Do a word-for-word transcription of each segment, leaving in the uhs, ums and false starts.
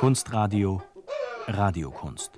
Kunstradio Radiokunst.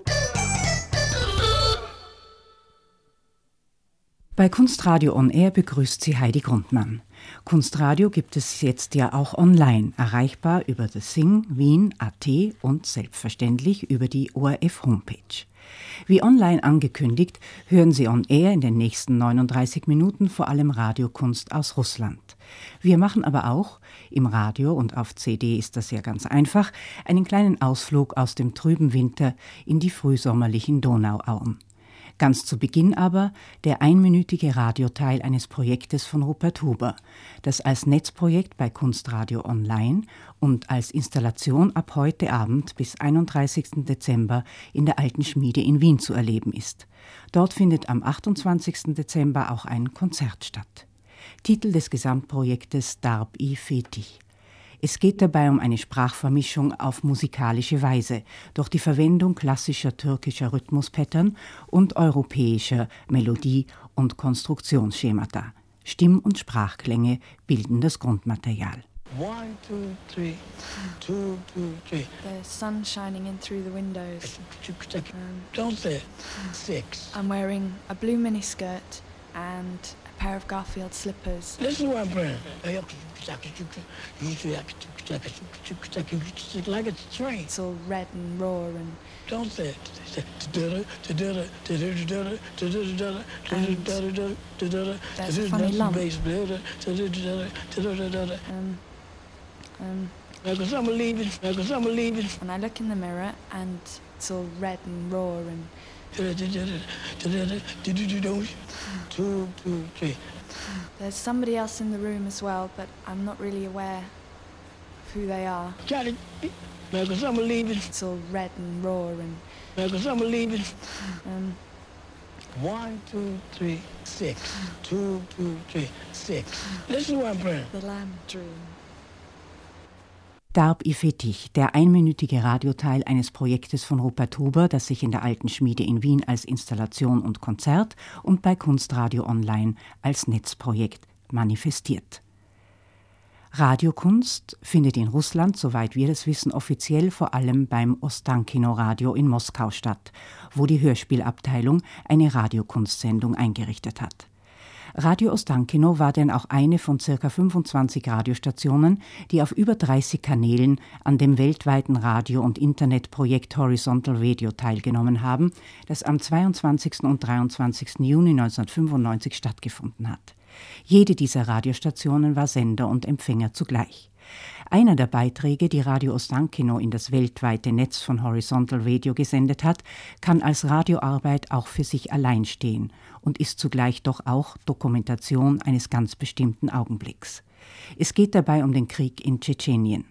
Bei Kunstradio On Air begrüßt sie Heidi Grundmann. Kunstradio gibt es jetzt ja auch online, erreichbar über The Sing, Wien, A T und selbstverständlich über die O R F-Homepage. Wie online angekündigt, hören Sie On Air in den nächsten neununddreißig Minuten vor allem Radiokunst aus Russland. Wir machen aber auch, im Radio und auf C D ist das ja ganz einfach, einen kleinen Ausflug aus dem trüben Winter in die frühsommerlichen Donauauen. Ganz zu Beginn aber der einminütige Radioteil eines Projektes von Rupert Huber, das als Netzprojekt bei Kunstradio Online und als Installation ab heute Abend bis einunddreißigsten Dezember in der Alten Schmiede in Wien zu erleben ist. Dort findet am achtundzwanzigsten Dezember auch ein Konzert statt. Titel des Gesamtprojektes Darb i Fetih. Es geht dabei um eine Sprachvermischung auf musikalische Weise durch die Verwendung klassischer türkischer Rhythmuspattern und europäischer Melodie- und Konstruktionsschemata. Stimm- und Sprachklänge bilden das Grundmaterial. One, two, three, two, two, three. The sun shining in through the windows. Um, Don't say it. Six. I'm wearing a blue miniskirt and a pair of Garfield slippers. This is what I'm playing. Like it's a train. It's all red and raw and Don't say it. there's a funny lump. Um, um, Because I'm leaving. Because I'm leaving. and I look in the mirror and it's all red and raw and Two, two, three. there's somebody else in the room as well, but I'm not really aware of who they are. Got it. Because I'm leaving. It's all red and raw and Because I'm leaving. um, One, two, three, six. Two, two, three, six. This is what I'm playing. the lamb dream. Darb i Fetih, der einminütige Radioteil eines Projektes von Rupert Huber, das sich in der Alten Schmiede in Wien als Installation und Konzert und bei Kunstradio Online als Netzprojekt manifestiert. Radiokunst findet in Russland, soweit wir das wissen, offiziell vor allem beim Ostankino-Radio in Moskau statt, wo die Hörspielabteilung eine Radiokunstsendung eingerichtet hat. Radio Ostankino war denn auch eine von ca. fünfundzwanzig Radiostationen, die auf über dreißig Kanälen an dem weltweiten Radio- und Internetprojekt Horizontal Radio teilgenommen haben, das am zweiundzwanzigsten und dreiundzwanzigsten Juni neunzehnhundertfünfundneunzig stattgefunden hat. Jede dieser Radiostationen war Sender und Empfänger zugleich. Einer der Beiträge, die Radio Ostankino in das weltweite Netz von Horizontal Radio gesendet hat, kann als Radioarbeit auch für sich allein stehen und ist zugleich doch auch Dokumentation eines ganz bestimmten Augenblicks. Es geht dabei um den Krieg in Tschetschenien.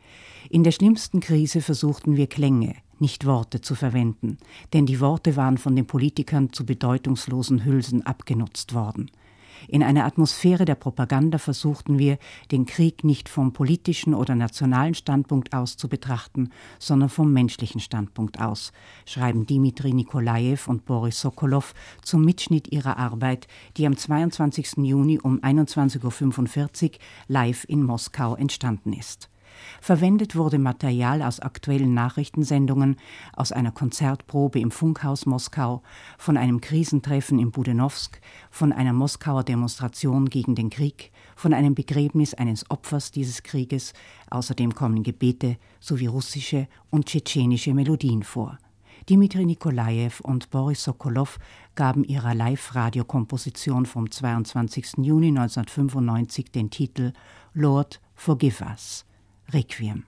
In der schlimmsten Krise versuchten wir Klänge, nicht Worte zu verwenden, denn die Worte waren von den Politikern zu bedeutungslosen Hülsen abgenutzt worden. In einer Atmosphäre der Propaganda versuchten wir, den Krieg nicht vom politischen oder nationalen Standpunkt aus zu betrachten, sondern vom menschlichen Standpunkt aus, schreiben Dmitri Nikolajew und Boris Sokolow zum Mitschnitt ihrer Arbeit, die am zweiundzwanzigsten Juni um einundzwanzig Uhr fünfundvierzig live in Moskau entstanden ist. Verwendet wurde Material aus aktuellen Nachrichtensendungen, aus einer Konzertprobe im Funkhaus Moskau, von einem Krisentreffen in Budenowsk, von einer Moskauer Demonstration gegen den Krieg, von einem Begräbnis eines Opfers dieses Krieges. Außerdem kommen Gebete sowie russische und tschetschenische Melodien vor. Dmitri Nikolajew und Boris Sokolow gaben ihrer Live-Radio-Komposition vom zweiundzwanzigsten Juni neunzehnhundertfünfundneunzig den Titel Lord, Forgive Us. Requiem.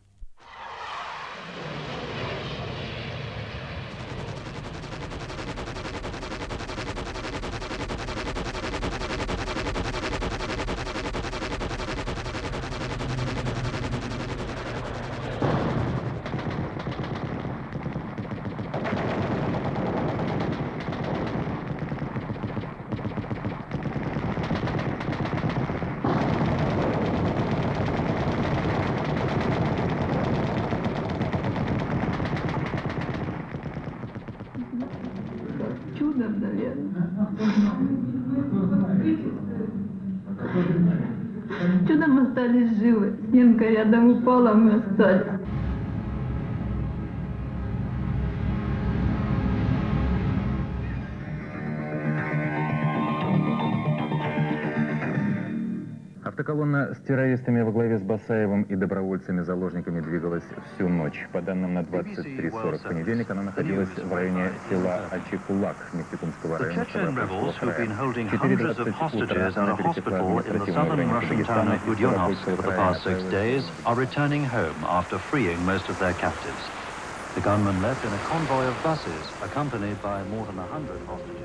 Чудом остались живы. Ленка рядом упала, мы остались. колонна с террористами во главе с Басаевым и добровольцами-заложниками двигалась всю ночь. По данным на двадцать три сорок в понедельник, она находилась в районе села Ачикулак Нефтекумского района Ставропольского края. четыре двадцать утра она пересекла административную границу Дагестана и Ставропольского края, отправилась. The gunmen left in a convoy of buses, accompanied by more than a hundred hostages.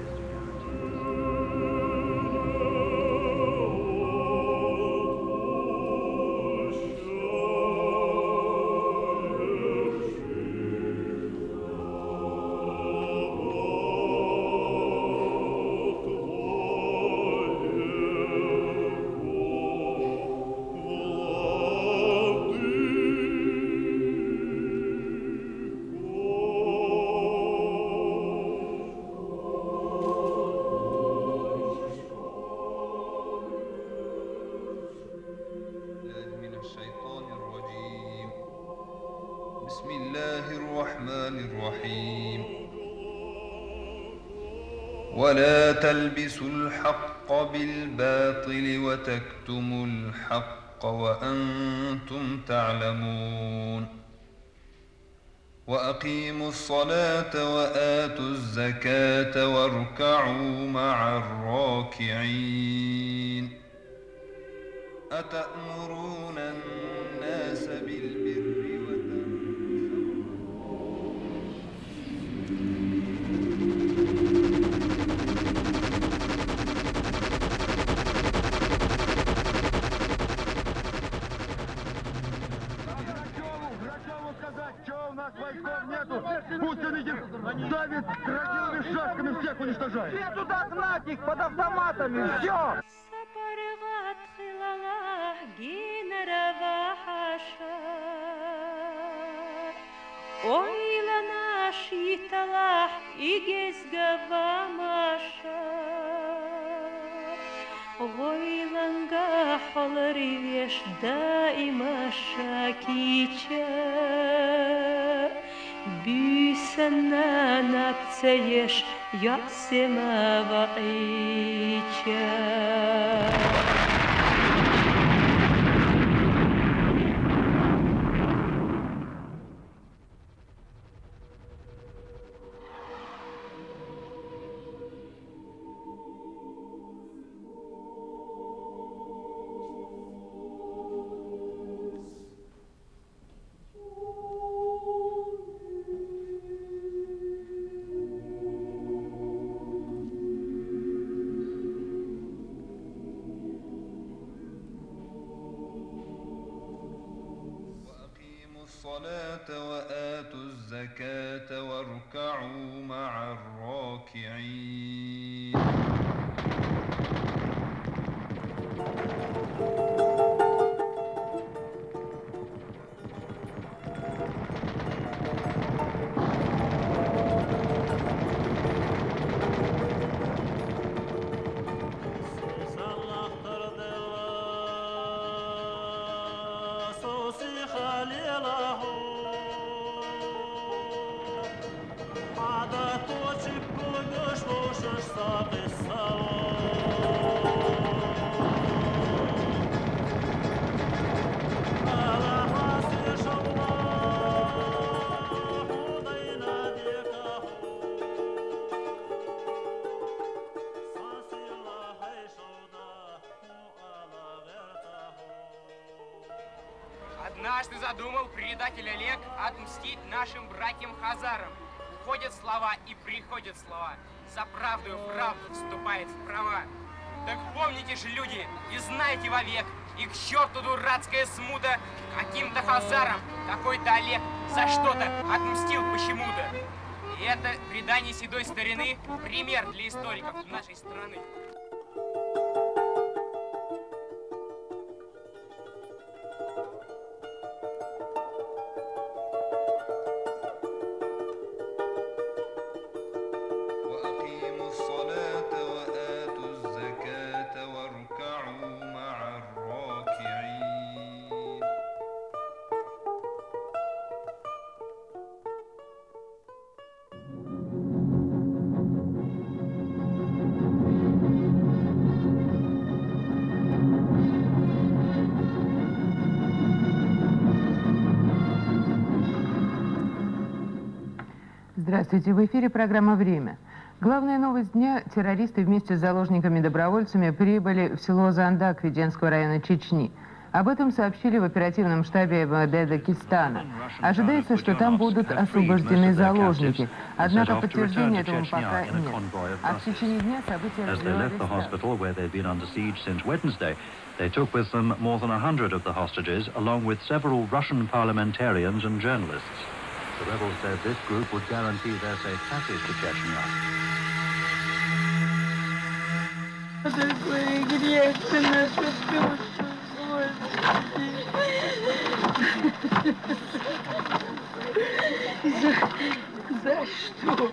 ولا تلبسوا الحق بالباطل وتكتموا الحق وأنتم تعلمون وأقيموا الصلاة وآتوا الزكاة واركعوا مع الراكعين أتأمرون الناس بالبر Пусть он идет, давит крокодиловыми шашками, всех уничтожает. Все туда гнать их под автоматами, все! غويلنگا حلري ويش دائما شاكيچا بيسنا نبتيش ياسما وعيچا الصلاة وآتوا الزكاة واركعوا مع الراكعين Однажды задумал предатель Олег отмстить нашим братьям-хазарам. Уходят слова и приходят слова. За правду в правду вступает в права. Так помните же, люди, и знайте вовек, и к черту дурацкая смута, каким-то хазарам какой-то Олег за что-то отмстил почему-то. И это предание седой старины пример для историков нашей страны. Здравствуйте, в эфире программа «Время». Главная новость дня – террористы вместе с заложниками-добровольцами прибыли в село Зандак Веденского района Чечни. Об этом сообщили в оперативном штабе МВД Дагестана. Ожидается, что там будут освобождены заложники. Однако подтверждения этому пока нет. А в течение дня события развивались так. They took with them more than a hundred of the hostages, along with several Russian parliamentarians and journalists. The rebels said this group would guarantee their safe passage to Chechnya. За что?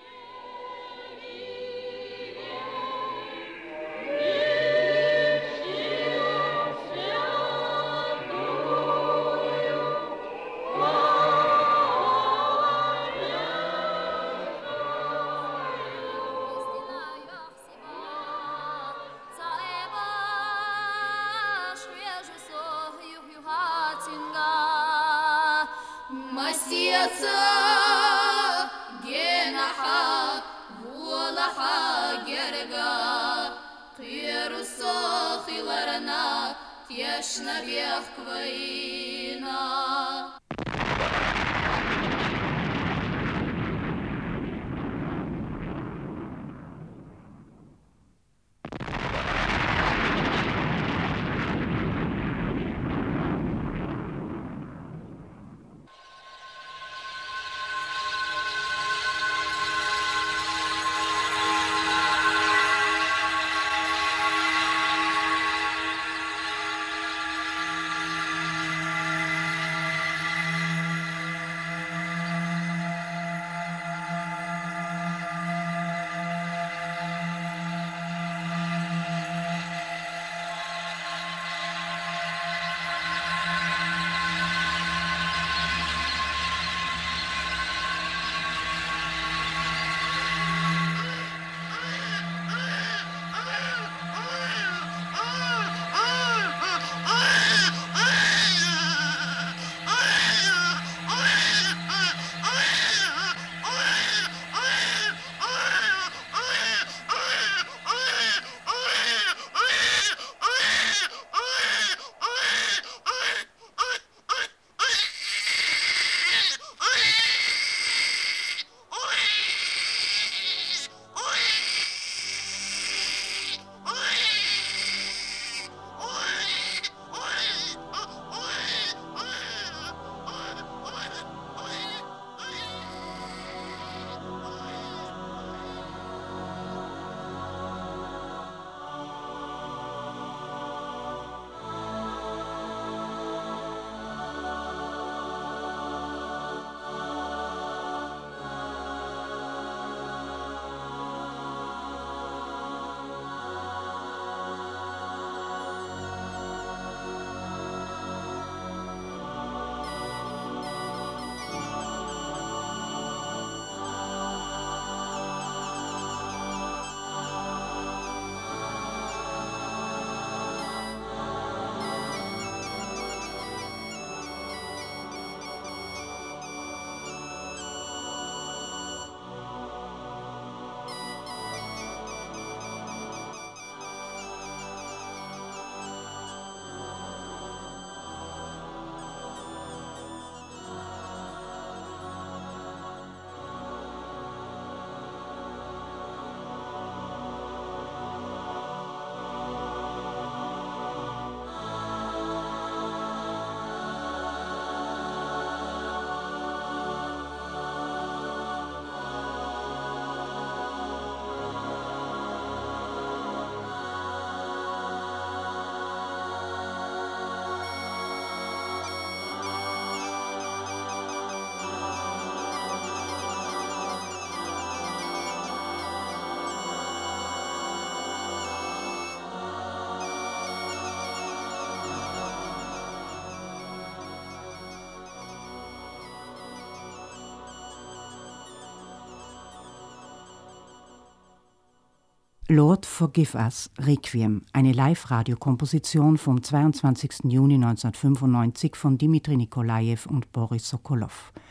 Lord Forgive Us, Requiem, eine Live-Radio-Komposition vom zweiundzwanzigsten Juni neunzehnhundertfünfundneunzig von Dmitri Nikolajew und Boris Sokolow.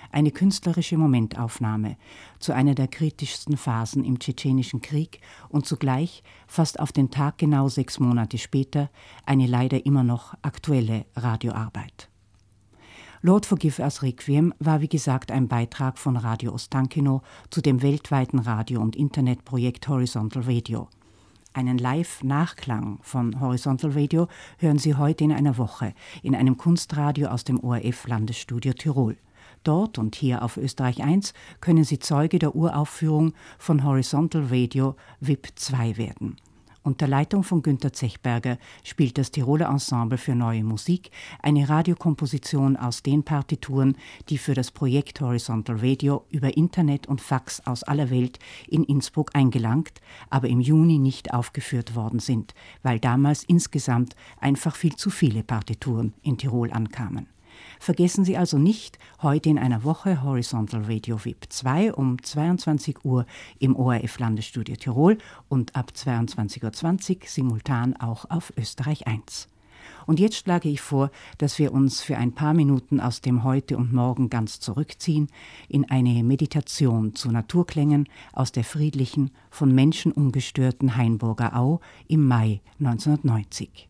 eine künstlerische Momentaufnahme zu einer der kritischsten Phasen im Tschetschenischen Krieg und zugleich, fast auf den Tag genau sechs Monate später, eine leider immer noch aktuelle Radioarbeit. Lord Forgive Us Requiem war wie gesagt ein Beitrag von Radio Ostankino zu dem weltweiten Radio- und Internetprojekt Horizontal Radio. Einen Live-Nachklang von Horizontal Radio hören Sie heute in einer Woche in einem Kunstradio aus dem O R F-Landesstudio Tirol. Dort und hier auf Österreich eins können Sie Zeuge der Uraufführung von Horizontal Radio V I P zwei werden. Unter Leitung von Günter Zechberger spielt das Tiroler Ensemble für Neue Musik eine Radiokomposition aus den Partituren, die für das Projekt Horizontal Radio über Internet und Fax aus aller Welt in Innsbruck eingelangt, aber im Juni nicht aufgeführt worden sind, weil damals insgesamt einfach viel zu viele Partituren in Tirol ankamen. Vergessen Sie also nicht, heute in einer Woche Horizontal Radio V I P zwei um zweiundzwanzig Uhr im O R F-Landesstudio Tirol und ab zweiundzwanzig Uhr zwanzig simultan auch auf Österreich eins. Und jetzt schlage ich vor, dass wir uns für ein paar Minuten aus dem Heute und Morgen ganz zurückziehen in eine Meditation zu Naturklängen aus der friedlichen, von Menschen ungestörten Hainburger Au im Mai neunzehnhundertneunzig.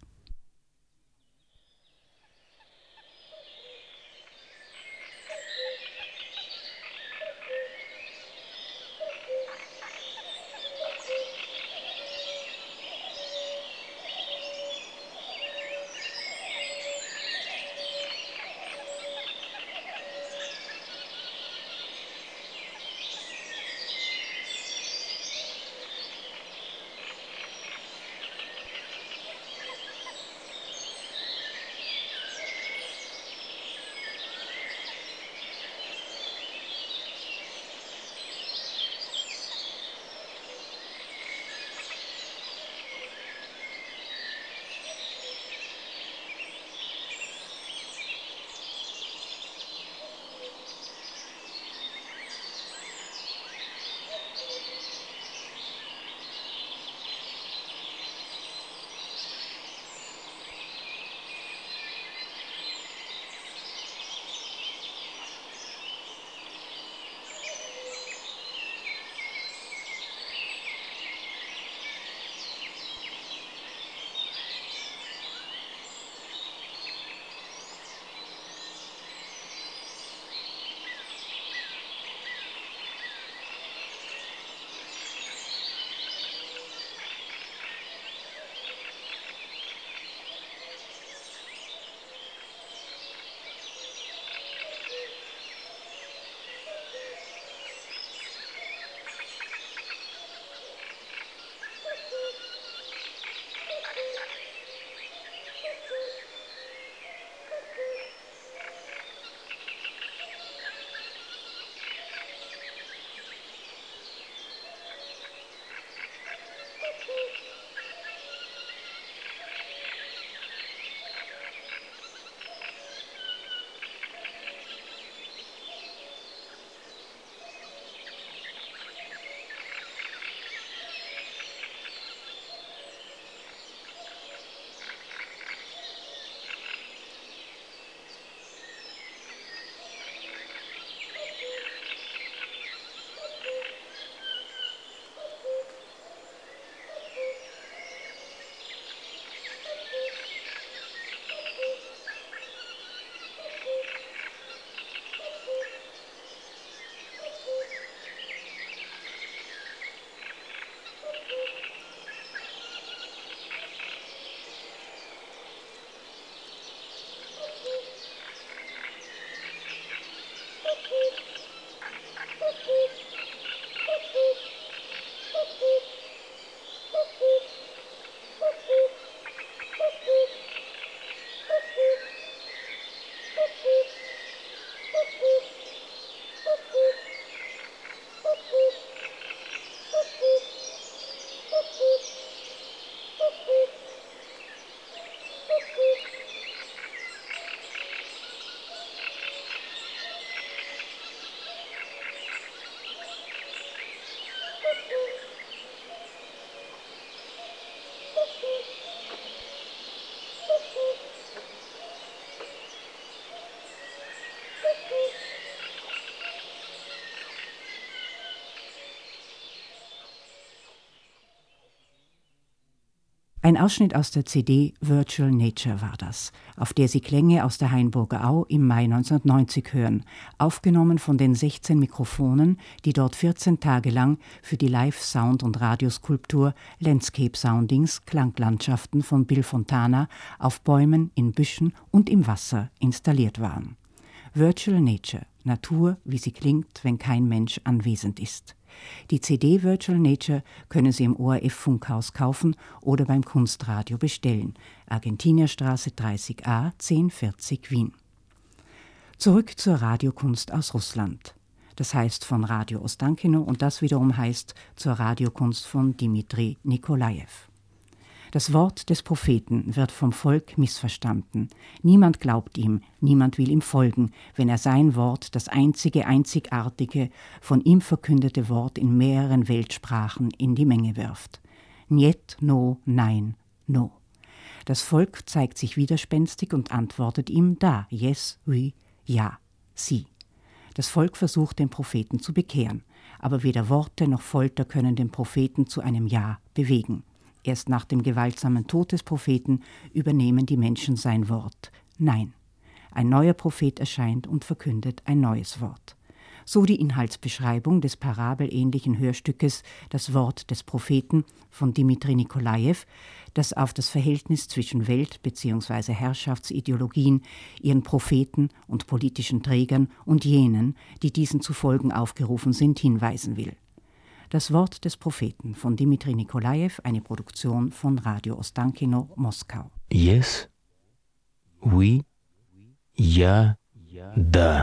Ein Ausschnitt aus der C D Virtual Nature war das, auf der Sie Klänge aus der Hainburger Au im Mai neunzehnhundertneunzig hören, aufgenommen von den sechzehn Mikrofonen, die dort vierzehn Tage lang für die Live-Sound- und Radioskulptur Landscape Soundings, Klanglandschaften von Bill Fontana auf Bäumen, in Büschen und im Wasser installiert waren. Virtual Nature, Natur, wie sie klingt, wenn kein Mensch anwesend ist. Die C D Virtual Nature können Sie im O R F-Funkhaus kaufen oder beim Kunstradio bestellen. Argentinierstraße dreißig a, zehn vierzig Wien. Zurück zur Radiokunst aus Russland. Das heißt von Radio Ostankino und das wiederum heißt zur Radiokunst von Dmitri Nikolajew. Das Wort des Propheten wird vom Volk missverstanden. Niemand glaubt ihm, niemand will ihm folgen, wenn er sein Wort, das einzige, einzigartige, von ihm verkündete Wort in mehreren Weltsprachen in die Menge wirft. Niet, no, nein, no. Das Volk zeigt sich widerspenstig und antwortet ihm da, yes, oui, ja, sie. Das Volk versucht, den Propheten zu bekehren, aber weder Worte noch Folter können den Propheten zu einem Ja bewegen. Erst nach dem gewaltsamen Tod des Propheten übernehmen die Menschen sein Wort. Nein. Ein neuer Prophet erscheint und verkündet ein neues Wort. So die Inhaltsbeschreibung des parabelähnlichen Hörstückes Das Wort des Propheten von Dmitri Nikolajew, das auf das Verhältnis zwischen Welt- bzw. Herrschaftsideologien, ihren Propheten und politischen Trägern und jenen, die diesen zu folgen aufgerufen sind, hinweisen will. Das Wort des Propheten von Dmitri Nikolajew, eine Produktion von Radio Ostankino, Moskau. Yes, oui, ja, da.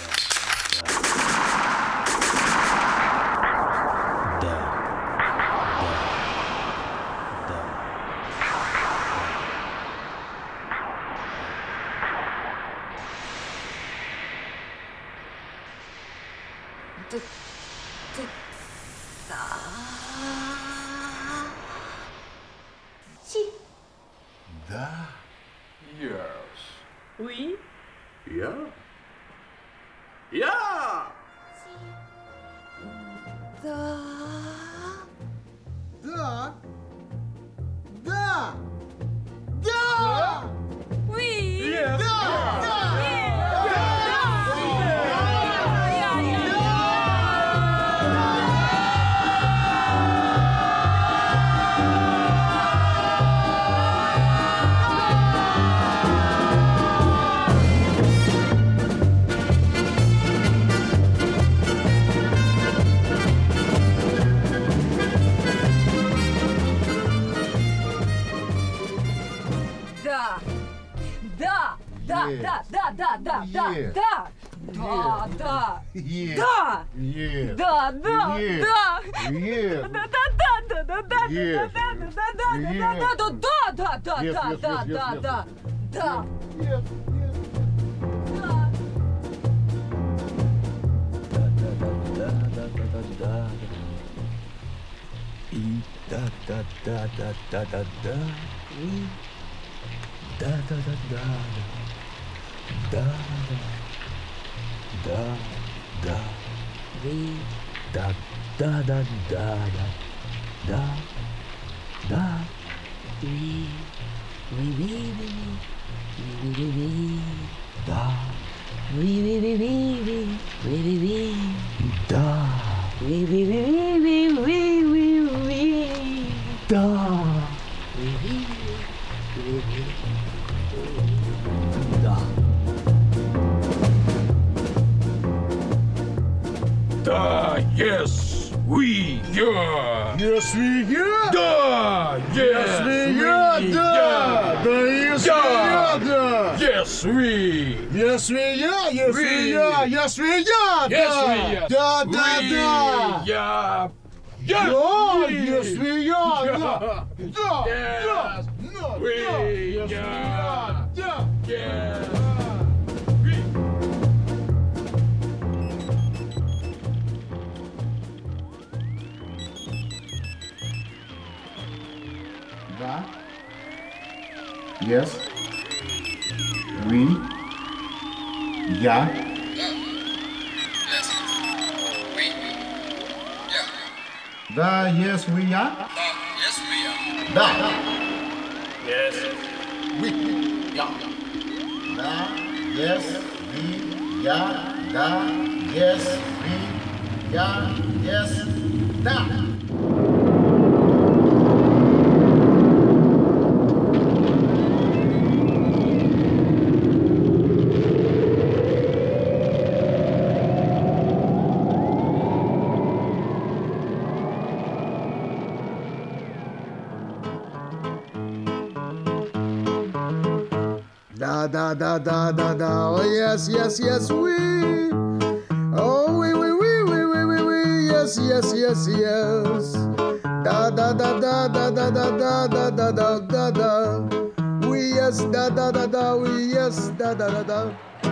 Да. Yes. Oui. Ja. Ja. Да. Да. Да. Да. Oui. Yes. Да. Да. Да, да, да, да, да, да, Е. да, да, да, Е. да, Е. да, да, Е. да, Е. да, да, да, да, да, да, Е. да, да, да, да, Е. да, да, да, да, да, Yes, да, yes, да, yes, да, yes, да, да. Yes. И да, да, да, да, да, да, да, и да, да, да, да, да, да, да, и да, да, да, да, да, да, да, и ви, ви, ви, ви, ви, ви, да, ви, ви, ви, ви, ви, ви, ви, ви, да, ви, ви, ви, ви, ви, ви, ви, ви, да, ви, ви, ви, ви, ви, да. Да, yes, we, yeah. Yes, we, yeah. Да, Yes, we, yeah, да. Да, yes, we, yeah, да. Yes, we. Yes, we, yeah. Yes, we, yeah. Yes, we, yeah, Yes, да. we, yeah. Да, да, We, да. yeah. Да, we. yes, we, yeah, да. Yeah. Да, Yes. да. No, We, да. Yes, we, yeah. yeah, да. Yes. Да. Yes. We. Я. Да, yes, we, я. Yes, we are. Да. Yes. We. Yeah. Da. Yes. We. Ya. Da. Yes. We. Ya. Yes. Da. Da da da da da da. Oh yes, yes, yes, we. Oh we we we we we we we. Yes, yes, yes, yes. Da da da da da da da da da da da da da. We yes da da da da. We yes da da da da.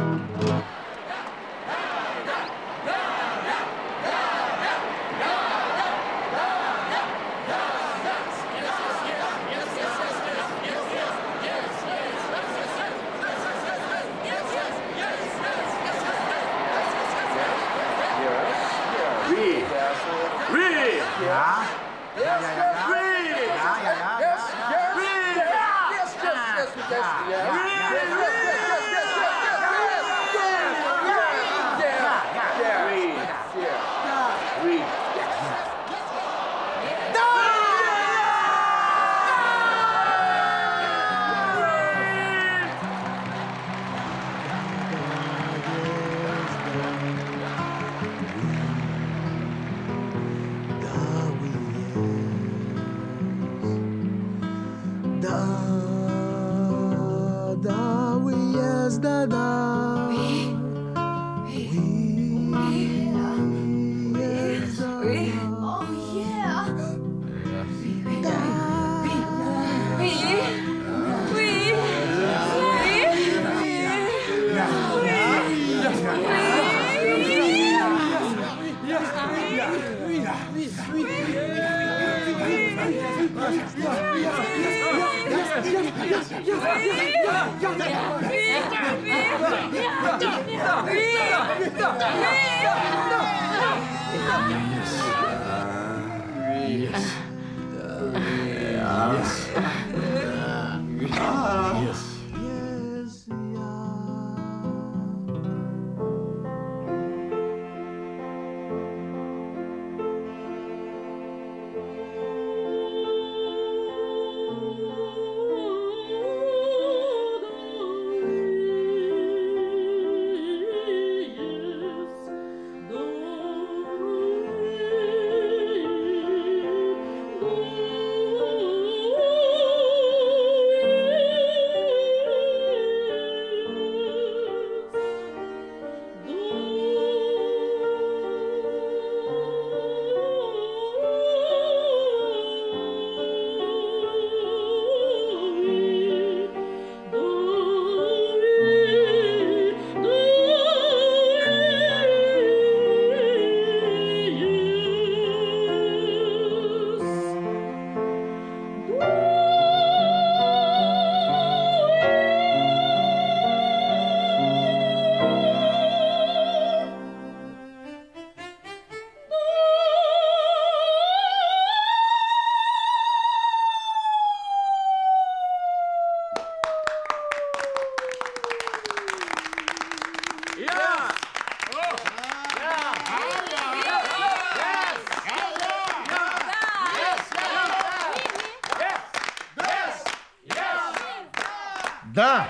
Да.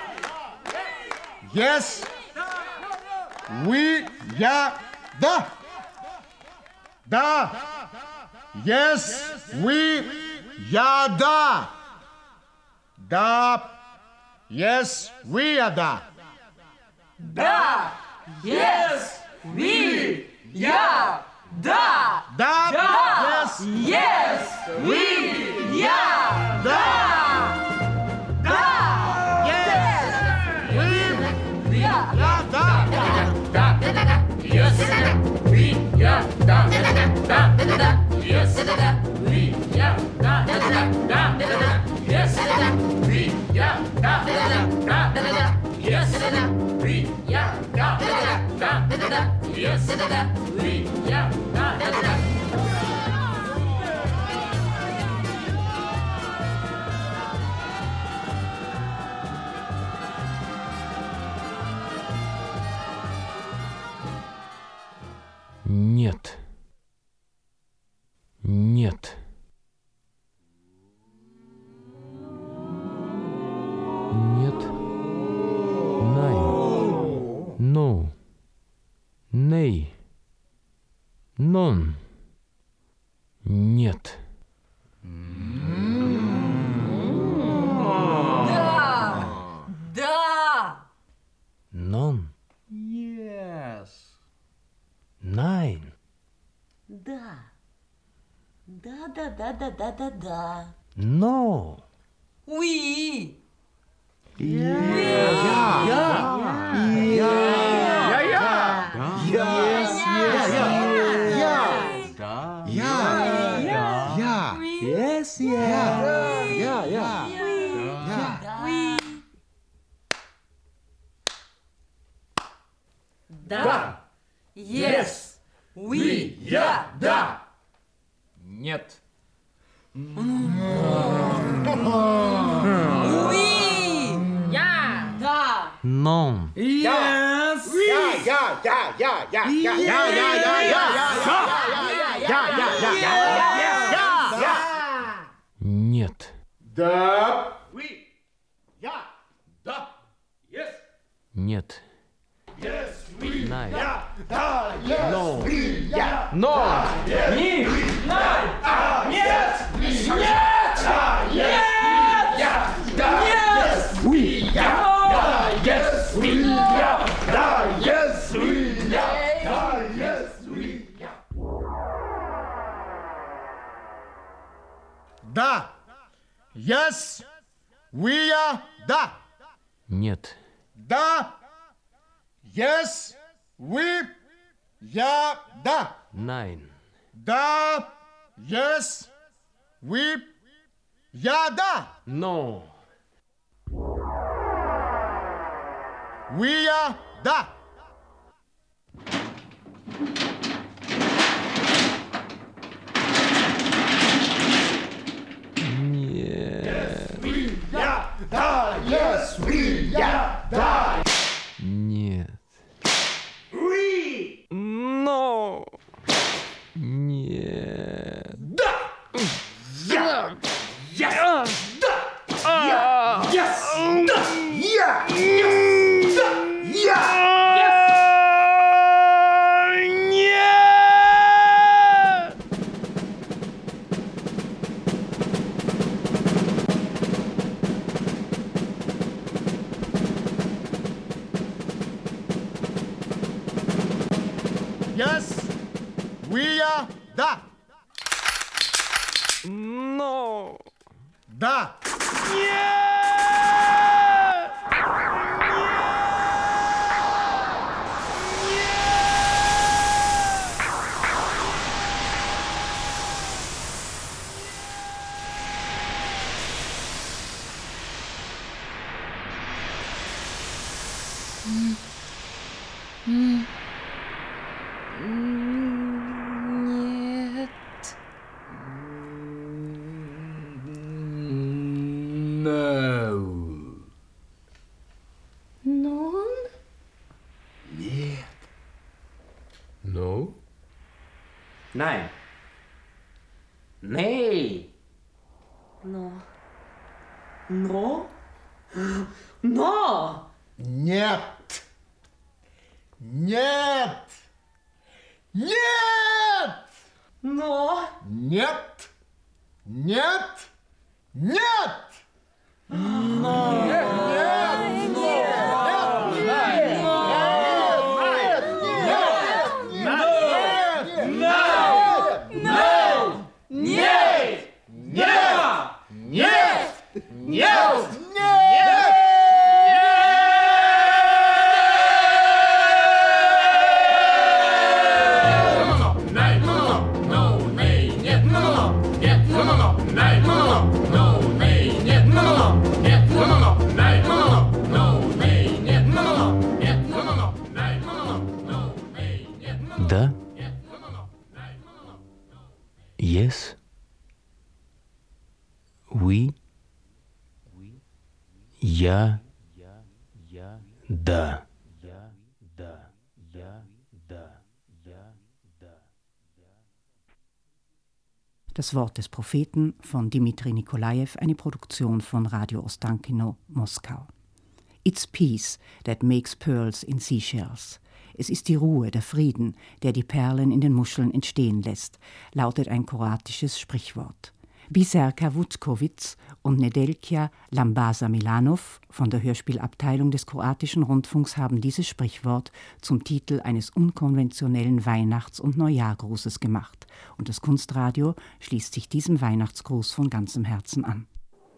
Yes. We. Я. Да. Да. Yes. We. Я. Да. Да. Yes. We. Я. Да. Да. Yes. We. Я. Да. Да. Yes. Yes. We. Я. Да. Yes, we, yeah, da, da, da, da, da, da. Yes, we, yeah, da, da, da, da, da, da. Yes, we, yeah, da, da, da, da, da. Yes, we, yeah, da, da, da, da, da. Yes, we, yeah, da, da, da. Да, да, да, да, да, да, да. No. Oui. Yeah. Yeah. Yeah. Yeah. Yeah. Yes. Yes. Yeah. Да. Yeah. Yeah. Yes. Yeah. Yeah. Yeah. Oui. Да. Yes. Oui. Я. Да. Нет. Oui. Я. Да. Non. Yes. Yeah, yeah, yeah, yeah, yeah, yeah, yeah, yeah, yeah, yeah, yeah, yeah, yeah. Нет. Да. Oui. Я. Да. Yes. Нет. Yes, oui. Nein. Ja. Da. Yes. No. Oui. Ja. No. Нет. Nein. Нет. Нет. Нет. Ja. Da. Yes. Oui. Ja. Da. Yes. Oui. Ja. Da. Yes. Oui. Ja. Da. Yes. Oui. Ja. Да. Yes. We are. Да. Нет. Да. Yes. We. Я. Да. Nein. Да. Yes. We. Я. Да. No. We are. Да. Нет. We. Я. Да. Yes. We. Я. Да. Нет. We. No. Нет. Да. Я. Yes. Да. Я. Yes. Да. Я. Yes. Да. Я. Yes. We are. Да. No. Да. Нет. No. Non. Нет. No. Nein. Nee. No. No. No. Нет. Нет. Нет. Но. Нет. Нет. Нет. Но. Нет. Да. Yes. We. Я. Да. Das Wort des Propheten von Dmitri Nikolajew, eine Produktion von Radio Ostankino, Moskau. It's peace that makes pearls in seashells. Es ist die Ruhe, der Frieden, der die Perlen in den Muscheln entstehen lässt, lautet ein kroatisches Sprichwort. Biserka Vučković und Nedeljka Lambasa-Milanov von der Hörspielabteilung des kroatischen Rundfunks haben dieses Sprichwort zum Titel eines unkonventionellen Weihnachts- und Neujahrgrußes gemacht. Und das Kunstradio schließt sich diesem Weihnachtsgruß von ganzem Herzen an.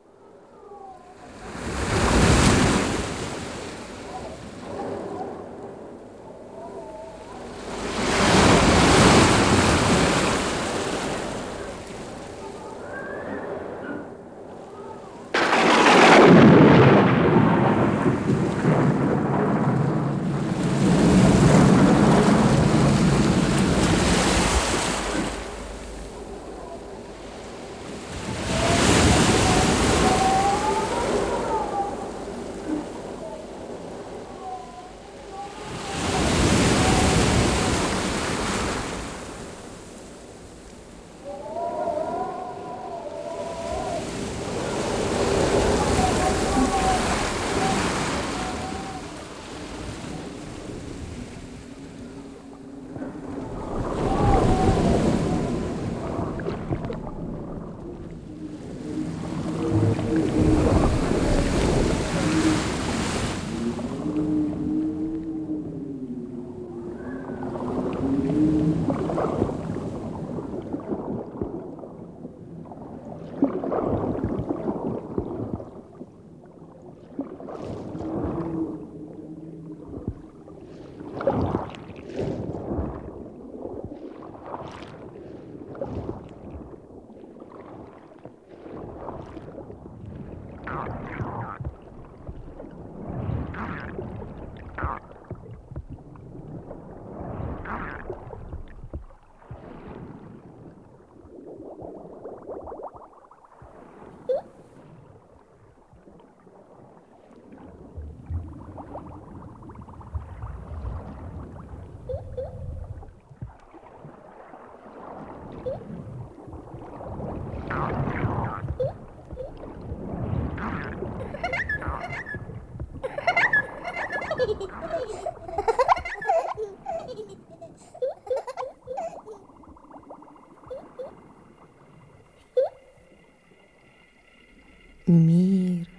Mir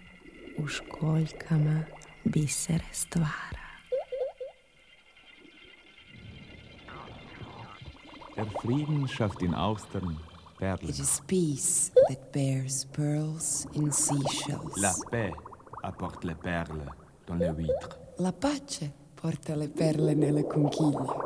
u školjkama bisere stvara. Der Frieden schafft in Austern Perlen. It is peace that bears pearls in seashells. La paix apporte les perles dans les huîtres. La pace porta le perle nelle conchiglie.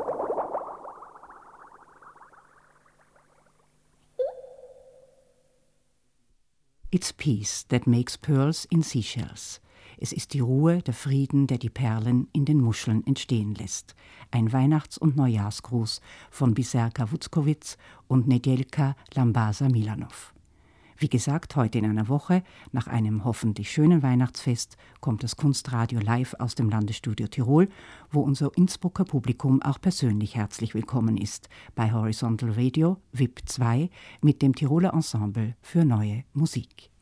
It's peace that makes pearls in seashells. Es ist die Ruhe, der Frieden, der die Perlen in den Muscheln entstehen lässt. Ein Weihnachts- und Neujahrsgruß von Biserka Vučković und Nedeljka Lambasa-Milanov. Wie gesagt, heute in einer Woche, nach einem hoffentlich schönen Weihnachtsfest, kommt das Kunstradio live aus dem Landesstudio Tirol, wo unser Innsbrucker Publikum auch persönlich herzlich willkommen ist, bei Horizontal Radio V I P zwei mit dem Tiroler Ensemble für neue Musik.